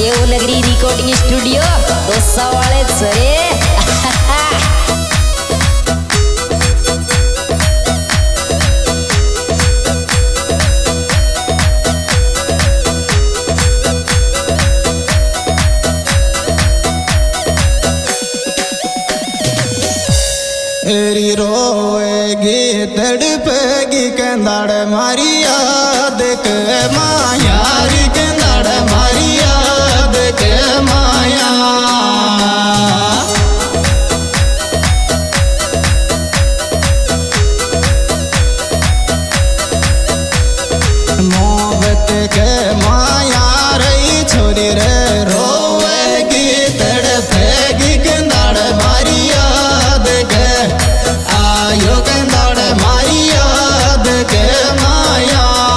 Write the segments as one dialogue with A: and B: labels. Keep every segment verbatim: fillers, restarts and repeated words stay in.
A: Devanagari recording studio तो सवाले सरे
B: एरी रोएगी तड़पेगी कंदाड़ मारी याद के मायारी कंदाड़ मारी याद के माया मोहब्बत के माया रही छोरी रे रोएगी तड़पेगी कंदाड़ मारी याद के आयो कंदाड़ मारी याद के माया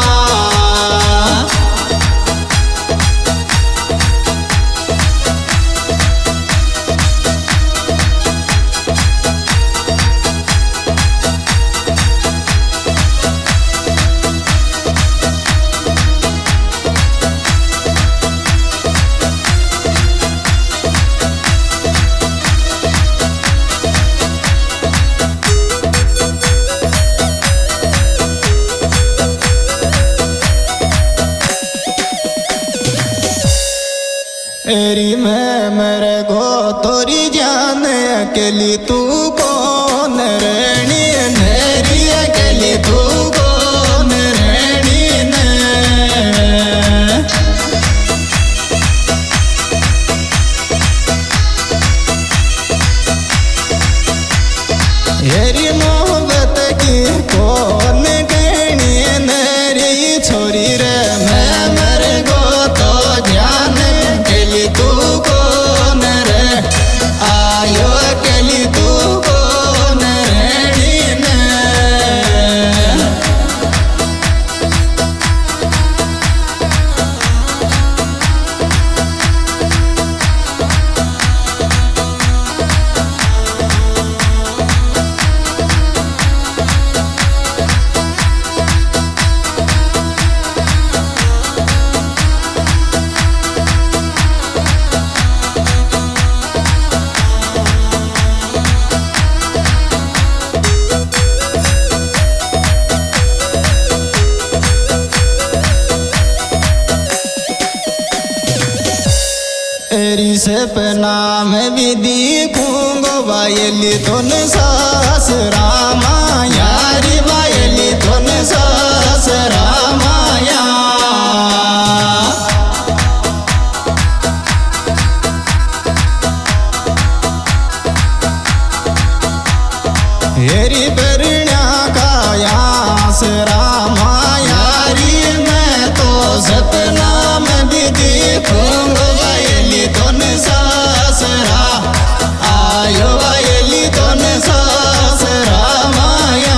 B: एरी मैं मेरे को तोरी जान अकेली तू कौन रहनी मेरी अकेली तू कौन रहनी ने एरी मोहब्बत की कौन कहनी मेरी छोरी रे मैं मेरे को तो जान तू कौन रे आयो अकेली तू कौन रहनी ने एरी सपना में भी देखूंगो बायली तुन सास रामा यारी बायली तुन सास रामाया एरी बरण्या का यास रामा यारी मैं तो सपना में भी देखूंगो दोन सासरा आयो बायली दोन सासरा माया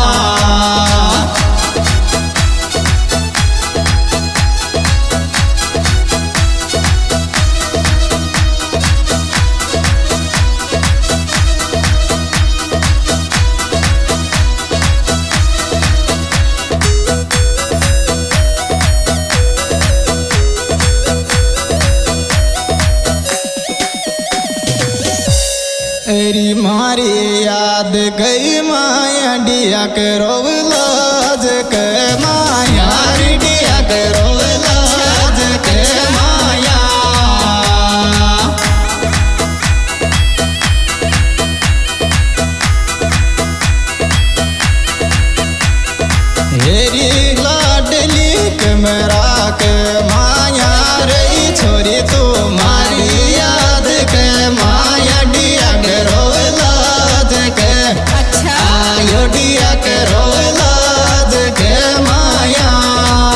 B: एरी मारी याद गई माया डिया करो लाज के माया डिया करो लाज के माया एरी लाडली कमरा के माया रही छोरी तू मारी याद के माया डिया करो लाज के अच्छा आयो डिया करो लाज के माया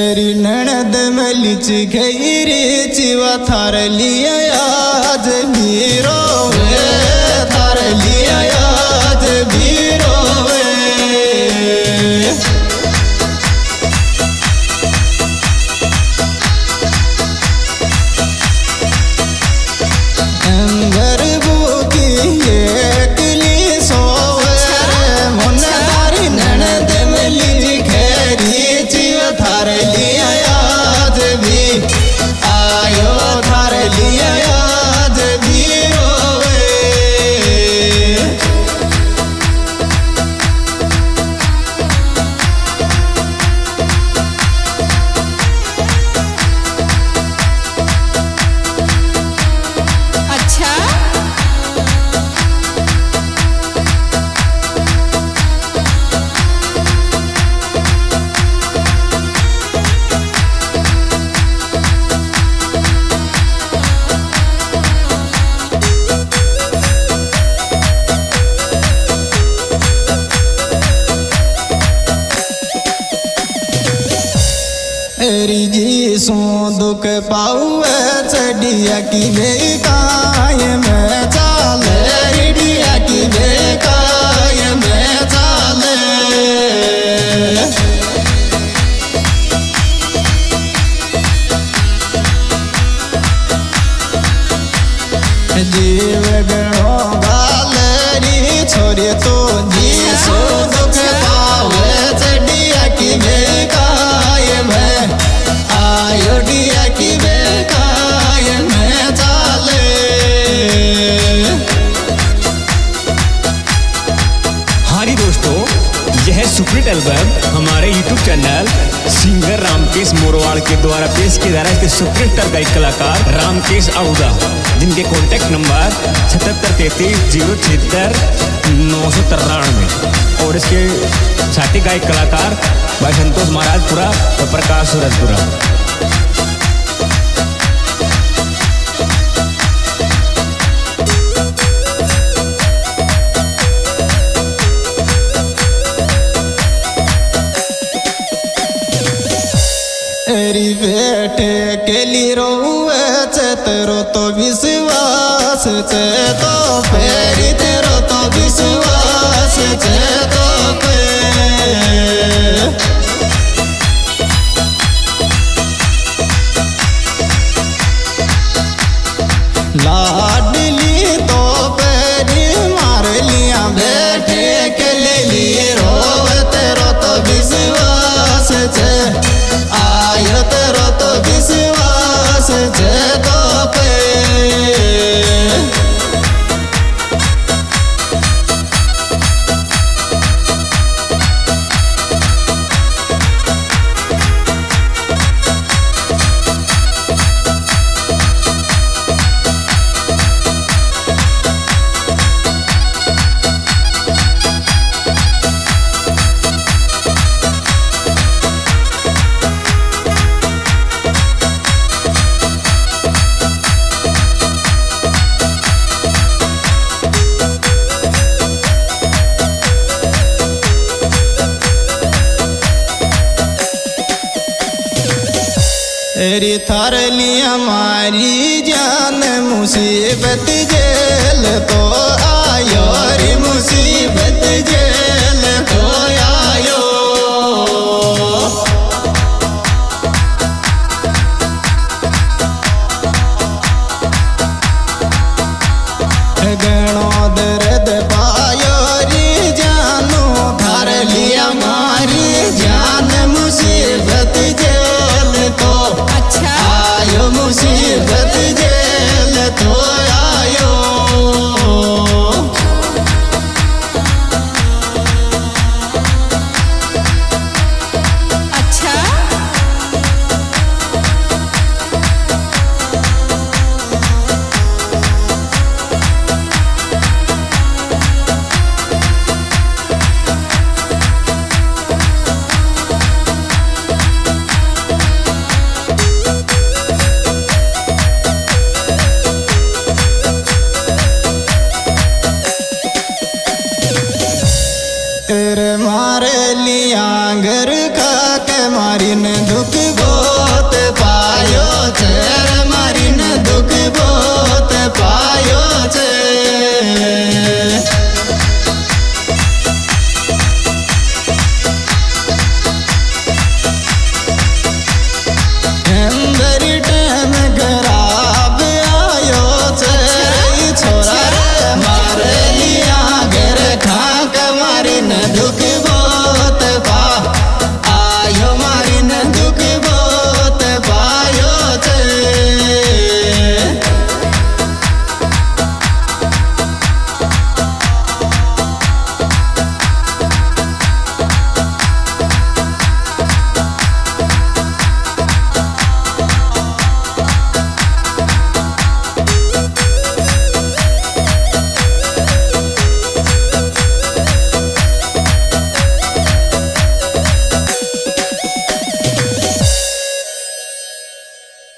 B: री ननद मलिच खैरी चिवा थार लिया आज बीरो वे थार लिया आज बीरो वे अंगर बुकी एकली सोवे मन तारी ननद मलिच खैरी चिवा थार लिया आज भी आयो थार लिया आज बीरो वे
A: अच्छा
B: एरी जी सो दुख पाऊए चढ़िया की बेकाय में चाले रिडिया की बेकाय में चाले जीव गणो गालरी छोरी तो जी सो दुख पावे चढ़िया की बेकाय में आयो डिया की बेकाय में चाले
C: हाँ जी दोस्तों, यह सुपरहिट एल्बम हमारे YouTube channel singer Ramkesh Morwad के द्वारा पेश किया जा रहा है। इसके सुपरहिट गायक कलाकार रामकेश आहूजा, जिनके कॉन्टैक्ट नंबर सतहत्तर तैतीस जीरो छिहत्तर नौ सौ तिरानवे और इसके साथी गायक कलाकार भाई संतोष महाराजपुरा और प्रकाश सूरजपुरा।
B: एरी बेटे के लिए रोवे तेरो तो विश्वास चे तो फेरी तेरो तो विश्वास चे तो पे लाडली तो पेरी मार लिया बेटे के लिए रोवे तेरो तो विश्वास चे आयो तेरो तो विश्वास चे तो पे तेरी थार लिया मारी जान मुसीबत जेल तो आयो रे मुसीबत जेल तो आयो गणो दर्द पायो रे जानो थार लिया